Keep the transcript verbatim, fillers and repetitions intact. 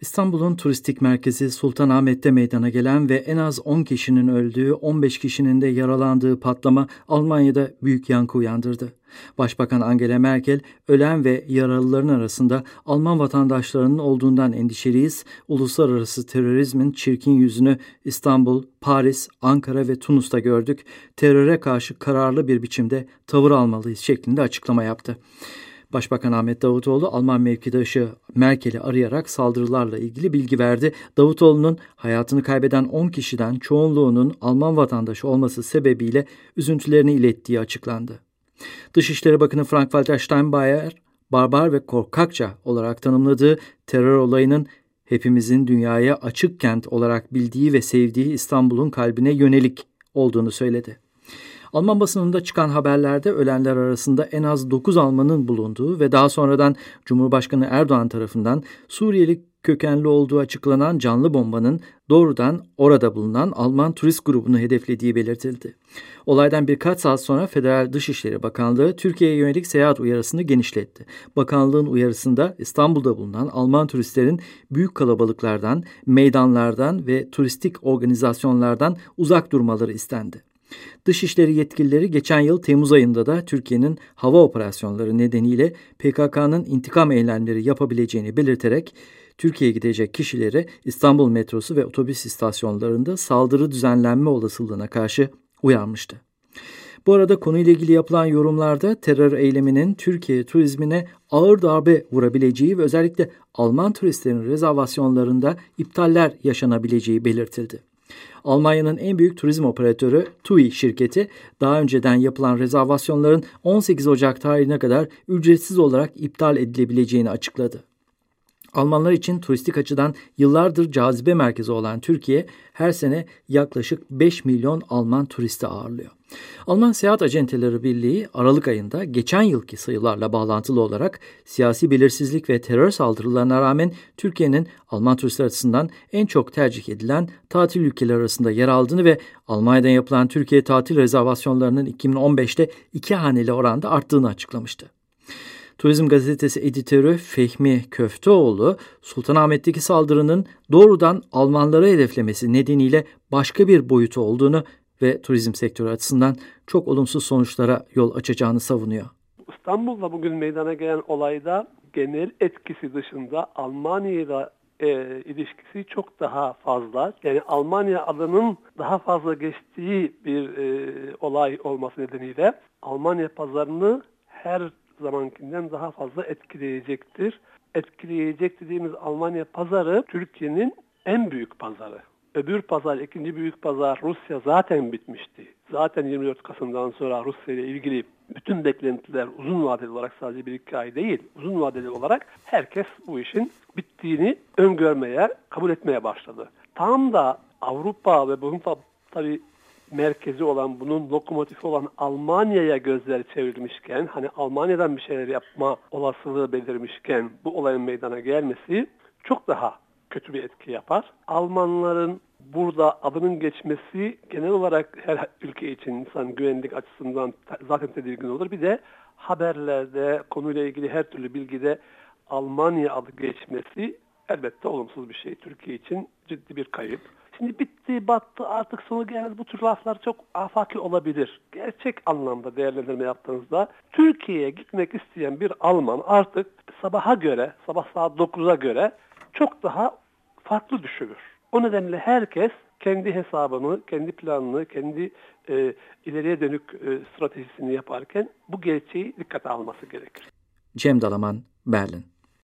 İstanbul'un turistik merkezi Sultanahmet'te meydana gelen ve en az on kişinin öldüğü, on beş kişinin de yaralandığı patlama Almanya'da büyük yankı uyandırdı. Başbakan Angela Merkel, ölen ve yaralıların arasında Alman vatandaşlarının olduğundan endişeliyiz, uluslararası terörizmin çirkin yüzünü İstanbul, Paris, Ankara ve Tunus'ta gördük, teröre karşı kararlı bir biçimde tavır almalıyız şeklinde açıklama yaptı. Başbakan Ahmet Davutoğlu, Alman mevkidaşı Merkel'i arayarak saldırılarla ilgili bilgi verdi. Davutoğlu'nun hayatını kaybeden on kişiden çoğunluğunun Alman vatandaşı olması sebebiyle üzüntülerini ilettiği açıklandı. Dışişleri Bakanı Frank-Walter Steinmeier, barbar ve korkakça olarak tanımladığı terör olayının hepimizin dünyaya açık kent olarak bildiği ve sevdiği İstanbul'un kalbine yönelik olduğunu söyledi. Alman basınında çıkan haberlerde ölenler arasında en az dokuz Almanın bulunduğu ve daha sonradan Cumhurbaşkanı Erdoğan tarafından Suriyeli kökenli olduğu açıklanan canlı bombanın doğrudan orada bulunan Alman turist grubunu hedeflediği belirtildi. Olaydan birkaç saat sonra Federal Dışişleri Bakanlığı Türkiye'ye yönelik seyahat uyarısını genişletti. Bakanlığın uyarısında İstanbul'da bulunan Alman turistlerin büyük kalabalıklardan, meydanlardan ve turistik organizasyonlardan uzak durmaları istendi. Dışişleri yetkilileri geçen yıl Temmuz ayında da Türkiye'nin hava operasyonları nedeniyle P K K'nın intikam eylemleri yapabileceğini belirterek Türkiye'ye gidecek kişileri İstanbul metrosu ve otobüs istasyonlarında saldırı düzenlenme olasılığına karşı uyarmıştı. Bu arada konuyla ilgili yapılan yorumlarda terör eyleminin Türkiye turizmine ağır darbe vurabileceği ve özellikle Alman turistlerin rezervasyonlarında iptaller yaşanabileceği belirtildi. Almanya'nın en büyük turizm operatörü T U I şirketi daha önceden yapılan rezervasyonların on sekiz Ocak tarihine kadar ücretsiz olarak iptal edilebileceğini açıkladı. Almanlar için turistik açıdan yıllardır cazibe merkezi olan Türkiye her sene yaklaşık beş milyon Alman turisti ağırlıyor. Alman Seyahat Acenteleri Birliği Aralık ayında geçen yılki sayılarla bağlantılı olarak siyasi belirsizlik ve terör saldırılarına rağmen Türkiye'nin Alman turistler açısından en çok tercih edilen tatil ülkeleri arasında yer aldığını ve Almanya'dan yapılan Türkiye tatil rezervasyonlarının iki bin on beşte iki haneli oranda arttığını açıklamıştı. Turizm Gazetesi editörü Fehmi Köfteoğlu, Sultanahmet'teki saldırının doğrudan Almanları hedeflemesi nedeniyle başka bir boyutu olduğunu ve turizm sektörü açısından çok olumsuz sonuçlara yol açacağını savunuyor. İstanbul'da bugün meydana gelen olayda genel etkisi dışında Almanya'yla e, ilişkisi çok daha fazla. Yani Almanya adının daha fazla geçtiği bir e, olay olması nedeniyle Almanya pazarını her zamankinden daha fazla etkileyecektir. Etkileyecek dediğimiz Almanya pazarı Türkiye'nin en büyük pazarı. Öbür pazar, ikinci büyük pazar Rusya zaten bitmişti. Zaten yirmi dört Kasım'dan sonra Rusya ile ilgili bütün beklentiler uzun vadeli olarak sadece bir iki ay değil, uzun vadeli olarak herkes bu işin bittiğini öngörmeye, kabul etmeye başladı. Tam da Avrupa ve bunun tabii merkezi olan, bunun lokomotifi olan Almanya'ya gözler çevrilmişken, hani Almanya'dan bir şeyler yapma olasılığı belirmişken bu olayın meydana gelmesi çok daha kötü bir etki yapar. Almanların burada adının geçmesi genel olarak her ülke için insan güvenlik açısından zaten tedirgin olur. Bir de haberlerde, konuyla ilgili her türlü bilgide Almanya adı geçmesi elbette olumsuz bir şey. Türkiye için ciddi bir kayıp. Şimdi bitti, battı, artık sonu gelmez. Bu tür laflar çok afaki olabilir. Gerçek anlamda değerlendirme yaptığınızda Türkiye'ye gitmek isteyen bir Alman artık sabaha göre, sabah saat dokuza göre çok daha farklı düşünür. O nedenle herkes kendi hesabını, kendi planını, kendi e, ileriye dönük e, stratejisini yaparken bu gerçeği dikkate alması gerekir. Cem Dalaman, Berlin.